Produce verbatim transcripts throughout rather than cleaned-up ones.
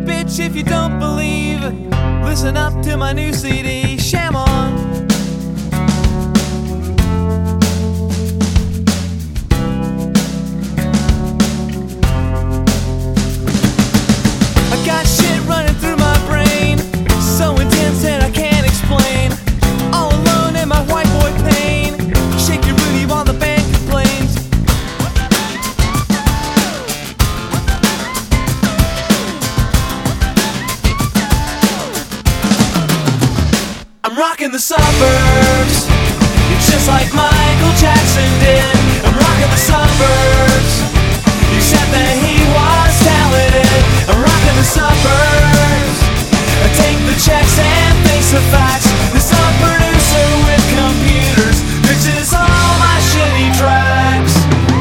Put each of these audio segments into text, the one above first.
bitch if you don't believe. Listen up to my new C D, Sham On. I got shit running through my brain, so intense that I can't explain. All alone in my white boy pain, shake your booty while the band complains. I'm rocking the suburbs, it's just like Michael Jackson did. I'm rocking the suburbs, except that he was talented. I'm rocking the suburbs, I take the checks and face the facts. This up producer with computers mixes all my shitty tracks.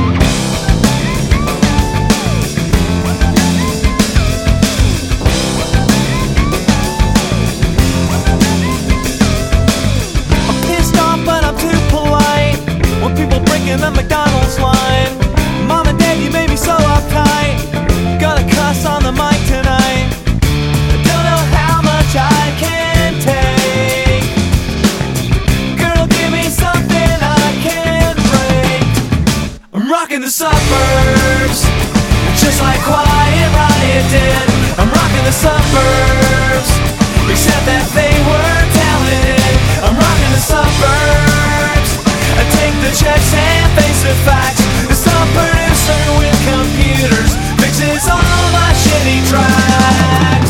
I'm pissed off but I'm too polite when people breaking the McDonald's line. Mom and Dad, you made me so uptight, gotta cuss on the mic tonight. I don't know how much I can take. Girl, give me something I can break. I'm rocking the suburbs, just like Quiet Riot did. I'm rocking the suburbs, except that they were talented. I'm rocking the suburbs, I take the checks and face the facts. The sub producer with computers mixes all my shitty tracks.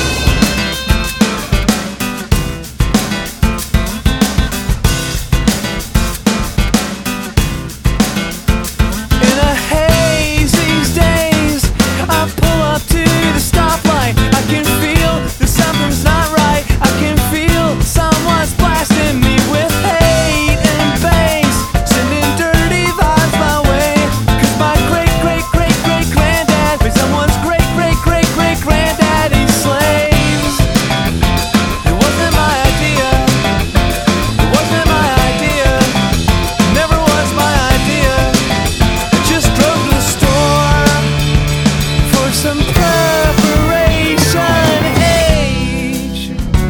In a haze these days, I pull up to the stoplight. I can feel that something's not right. I can feel someone's blasting me with hate and bass, sending dirty vibes my way. Cause my great great great great granddad was someone's great great great great granddaddy's slaves. It wasn't my idea, it wasn't my idea, never was my idea. I just drove to the store for some preparation age.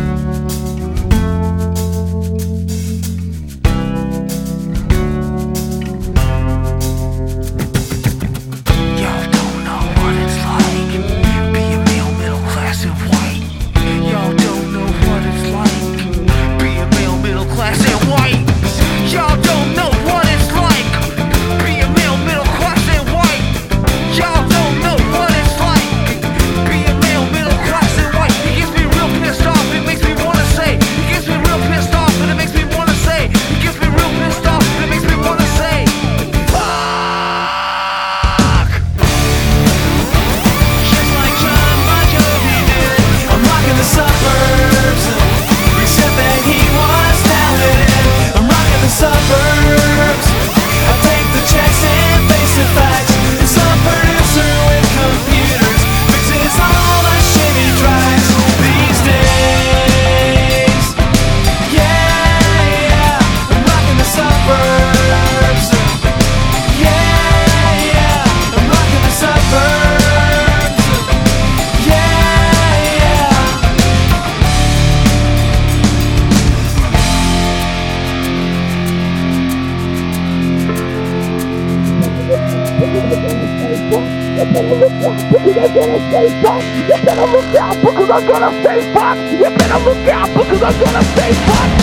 Y'all don't know what it's like being male, middle class and white. Y'all don't know what it's like being male, middle class and white. Y'all don't know what it's like being male, middle class and white. Y'all don't know what it's like being male, middle class and white. It gets me real pissed off, it makes me wanna say. It gets me real pissed off and it makes me wanna say. It gets me real pissed off and it makes me wanna say. Fuck. Just like John Bon Jovi did. I'm rocking the suburbs, except that he was talented. I'm rocking the suburbs, I take the checks and face the facts. And some producer with computers mixes all my shitty tracks these days. Yeah, yeah, I'm rocking the suburbs. Yeah, yeah, I'm rocking the suburbs. Yeah, yeah. You better look out because I'm gonna stay fucked. You better look out because I'm gonna stay fucked. You better look out because I'm gonna stay fucked.